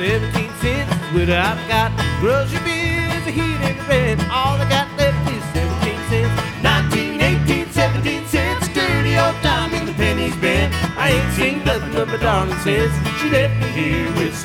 17 cents is what I've got. Grocery bills, the heat and the rent. All I got left is 17 cents. 19, 18, 17 cents. Dirty old dime in the pennies bin. I ain't seen nothing but my darling since she left me here with